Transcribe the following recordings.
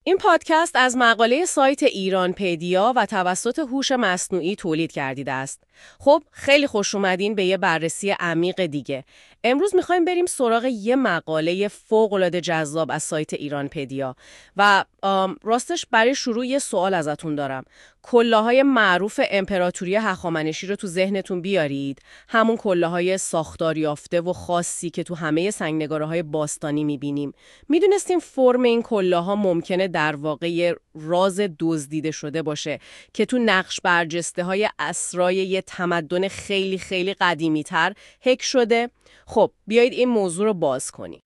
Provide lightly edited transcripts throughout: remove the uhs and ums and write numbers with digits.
این پادکست از مقاله سایت ایرانپدیا و توسط هوش مصنوعی تولید گردیده است. خب خیلی خوش اومدین به یه بررسی عمیق دیگه. امروز میخوایم بریم سراغ یه مقاله فوق‌العاده جذاب از سایت ایرانپدیا و راستش برای شروع یه سوال ازتون دارم. کلاهای معروف امپراتوری هخامنشی رو تو ذهنتون بیارید، همون کلاهای ساختار یافته و خاصی که تو همه سنگ‌نگاره‌های باستانی می‌بینیم. می‌دونستیم فرم این کلاها ممکنه در واقع راز دزدیده شده باشه که تو نقش برجسته‌های اسرای یه تمدن خیلی خیلی قدیمی‌تر حک شده؟ خب بیایید این موضوع رو باز کنیم.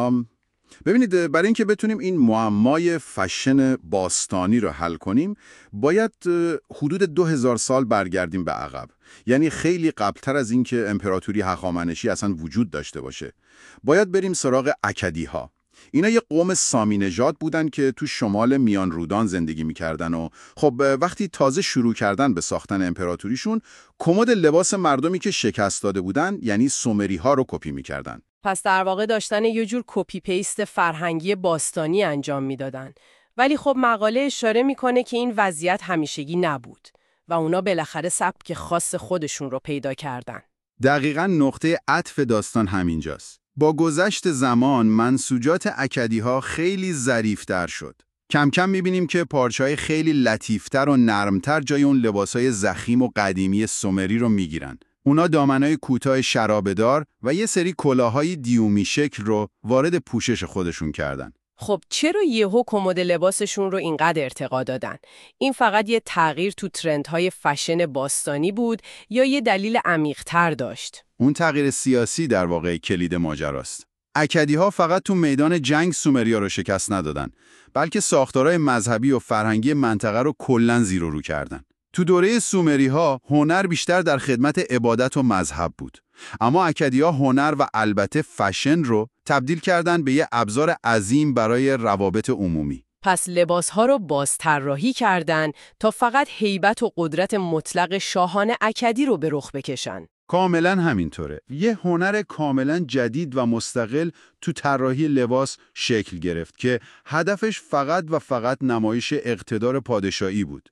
ببینید، برای اینکه بتونیم این معمای فشن باستانی رو حل کنیم باید حدود 2000 سال برگردیم به عقب. یعنی خیلی قبلتر از اینکه امپراتوری هخامنشی اصلا وجود داشته باشه. باید بریم سراغ اکدی‌ها. اینا یه قوم سامی نژاد بودن که تو شمال میان رودان زندگی میکردن و خب وقتی تازه شروع کردن به ساختن امپراتوریشون، کمد لباس مردمی که شکست داده بودن یعنی سومری ها رو کپی میکردن. پس در واقع داشتن یه جور کپی پیست فرهنگی باستانی انجام میدادن. ولی خب مقاله اشاره میکنه که این وضعیت همیشگی نبود و اونا بالاخره سبک خاص خودشون رو پیدا کردن. دقیقاً نقطه عطف داستان همینجاست. با گذشت زمان منسوجات اکدی‌ها خیلی ظریف‌تر شد. کم کم می‌بینیم که پارچه‌های خیلی لطیف‌تر و نرم‌تر جای اون لباس‌های ضخیم و قدیمی سومری رو می‌گیرن. اونا دامنای کوتاه شرابه‌دار و یه سری کلاه‌های دیومی شکل رو وارد پوشش خودشون کردن. خب چرا یهو کمد لباسشون رو اینقدر ارتقا دادن؟ این فقط یه تغییر تو ترندهای فشن باستانی بود یا یه دلیل عمیق‌تر داشت؟ اون تغییر سیاسی در واقع کلید ماجراست. اکدی‌ها فقط تو میدان جنگ سومریا رو شکست ندادن، بلکه ساختارهای مذهبی و فرهنگی منطقه رو کلاً زیر و رو کردن. تو دوره سومری‌ها هنر بیشتر در خدمت عبادت و مذهب بود. اما اکدی‌ها هنر و البته فشن رو تبدیل کردن به یه ابزار عظیم برای روابط عمومی. پس لباسها رو بازطراحی کردن تا فقط هیبت و قدرت مطلق شاهان اکدی رو به رخ بکشن. کاملا همینطوره. یه هنر کاملا جدید و مستقل تو طراحی لباس شکل گرفت که هدفش فقط و فقط نمایش اقتدار پادشاهی بود.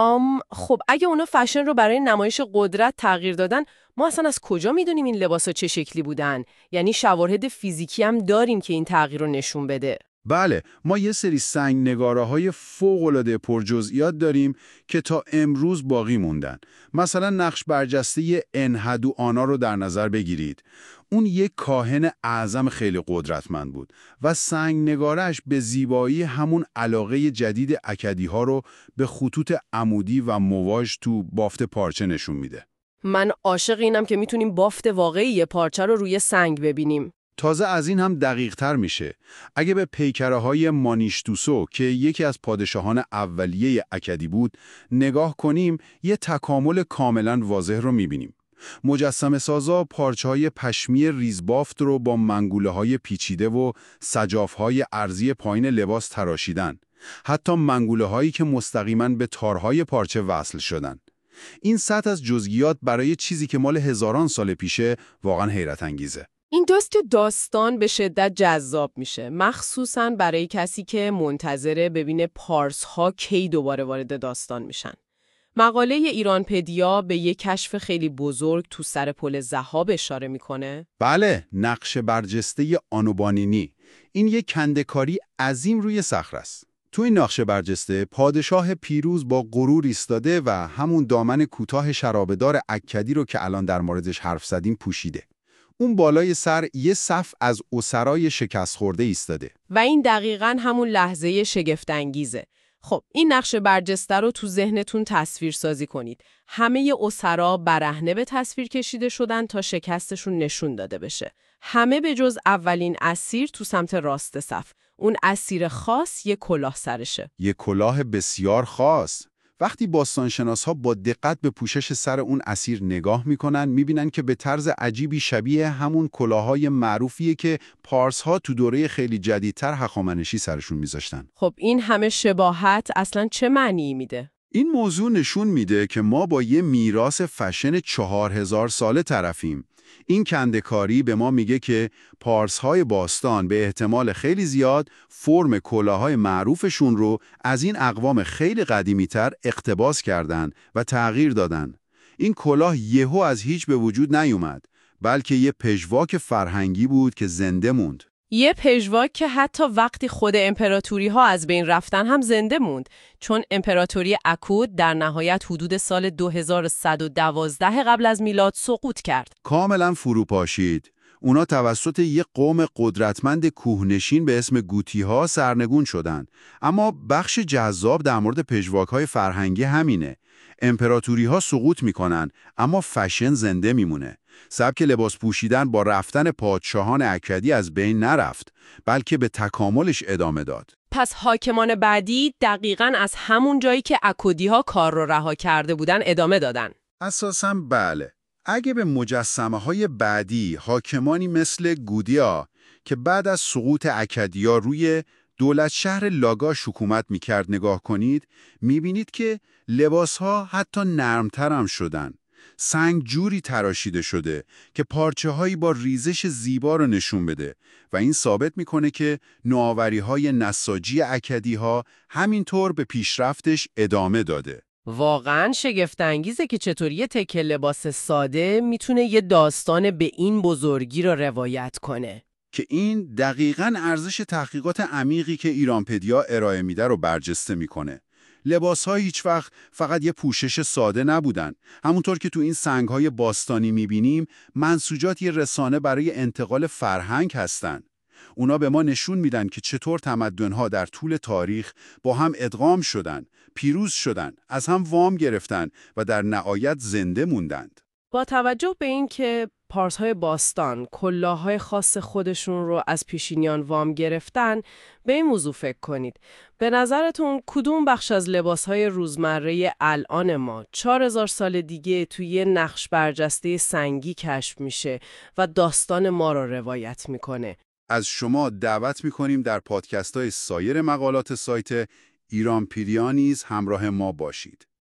خب اگه اونا فشن رو برای نمایش قدرت تغییر دادن، ما اصلا از کجا میدونیم این لباسا چه شکلی بودن؟ یعنی شواهد فیزیکی هم داریم که این تغییر رو نشون بده. بله، ما یه سری سنگ‌نگاره‌های فوق‌العاده پرجزئیات داریم که تا امروز باقی موندن. مثلا نقش برجسته انحدو آنا رو در نظر بگیرید. اون یک کاهن اعظم خیلی قدرتمند بود و سنگ‌نگارش به زیبایی همون علاقه جدید اکدی‌ها رو به خطوط عمودی و مواج تو بافت پارچه نشون میده. من عاشق اینم که میتونیم بافت واقعی یه پارچه رو روی سنگ ببینیم. تازه از این هم دقیق تر میشه. اگه به پیکره‌های مانیشتوسو که یکی از پادشاهان اولیه اکدی بود نگاه کنیم، یه تکامل کاملا واضح رو میبینیم. مجسمه سازا پارچه‌های پشمی ریزبافت رو با منگوله‌های پیچیده و سجاف‌های عرضی پایین لباس تراشیدن. حتی منگوله‌هایی که مستقیما به تارهای پارچه وصل شدن. این سطح از جزئیات برای چیزی که مال هزاران سال پیشه واقعا حیرت انگیزه. این داستان به شدت جذاب میشه، مخصوصاً برای کسی که منتظره ببینه پارس ها کی دوباره وارد داستان میشن. مقاله ایرانپدیا به یک کشف خیلی بزرگ تو سر پل ضحاب اشاره میکنه. بله، نقش برجسته آنوبانینی. این یک کنده‌کاری عظیم روی صخره است. تو این نقش برجسته پادشاه پیروز با غرور ایستاده و همون دامن کوتاه شرابه‌دار اکدی رو که الان در موردش حرف زدیم پوشیده. اون بالای سر یه صف از اسرای شکست خورده ایستاده. و این دقیقاً همون لحظه شگفت‌انگیزه. خب این نقش برجسته رو تو ذهنتون تصویر سازی کنید. همه اسرا برهنه به تصویر کشیده شدن تا شکستشون نشون داده بشه. همه به جز اولین اسیر تو سمت راست صف. اون اسیر خاص یه کلاه سرشه. یه کلاه بسیار خاص. وقتی باستانشناس‌ها با دقت به پوشش سر اون اسیر نگاه می‌کنن، می‌بینن که به طرز عجیبی شبیه همون کلاه‌های معروفیه که پارس‌ها تو دوره خیلی جدیدتر هخامنشی سرشون می‌ذاشتن. خب این همه شباهت اصلاً چه معنی میده؟ این موضوع نشون میده که ما با یه میراث فشن 4000 ساله طرفیم این کنده‌کاری به ما میگه که پارس‌های باستان به احتمال خیلی زیاد فرم کلاه‌های معروفشون رو از این اقوام خیلی قدیمی‌تر اقتباس کردن و تغییر دادن. این کلاه یهو از هیچ به وجود نیومد، بلکه یه پژواک فرهنگی بود که زنده موند. یه پژواک که حتی وقتی خود امپراتوری ها از بین رفتن هم زنده موند، چون امپراتوری اکود در نهایت حدود سال 2112 قبل از میلاد سقوط کرد. کاملا فروپاشید. اونا توسط یه قوم قدرتمند کوهنشین به اسم گوتی‌ها سرنگون شدن. اما بخش جذاب در مورد پژواک‌های فرهنگی همینه. امپراتوری‌ها سقوط میکنن، اما فشن زنده میمونه. سبک لباس پوشیدن با رفتن پادشاهان اکدی از بین نرفت، بلکه به تکاملش ادامه داد. پس حاکمان بعدی دقیقاً از همون جایی که اکودی‌ها کار رو رها کرده بودن ادامه دادن. اساساً بله. اگه به مجسمه‌های بعدی حاکمانی مثل گودیا که بعد از سقوط اکدیا روی دولت شهر لاگاش حکومت می‌کرد نگاه کنید، می‌بینید که لباس‌ها حتی نرمتر هم شدن. سنگ جوری تراشیده شده که پارچه‌هایی با ریزش زیبا رو نشون بده و این ثابت می‌کنه که نوآوری‌های نساجی اکدی‌ها همینطور به پیشرفتش ادامه داده. واقعاً شگفت‌انگیزه که چطوری یه تکه لباس ساده میتونه یه داستان به این بزرگی رو روایت کنه. که این دقیقاً ارزش تحقیقات عمیقی که ایرانپدیا ارائه میده رو برجسته میکنه. لباس‌ها هیچ وقت فقط یه پوشش ساده نبودن. همونطور که تو این سنگ‌های باستانی میبینیم، منسوجات یه رسانه برای انتقال فرهنگ هستن. اونا به ما نشون میدن که چطور تمدن‌ها در طول تاریخ با هم ادغام شدن، پیروز شدن، از هم وام گرفتن و در نهایت زنده موندند. با توجه به این که پارس‌های باستان کلاه‌های خاص خودشون رو از پیشینیان وام گرفتن، به این موضوع فکر کنید. به نظرتون کدوم بخش از لباس‌های روزمره الان ما 4000 سال دیگه توی یه نقش برجسته سنگی کشف میشه و داستان ما رو روایت میکنه؟ از شما دعوت می‌کنیم در پادکست‌های سایر مقالات سایت ایرانپدیا نیز همراه ما باشید.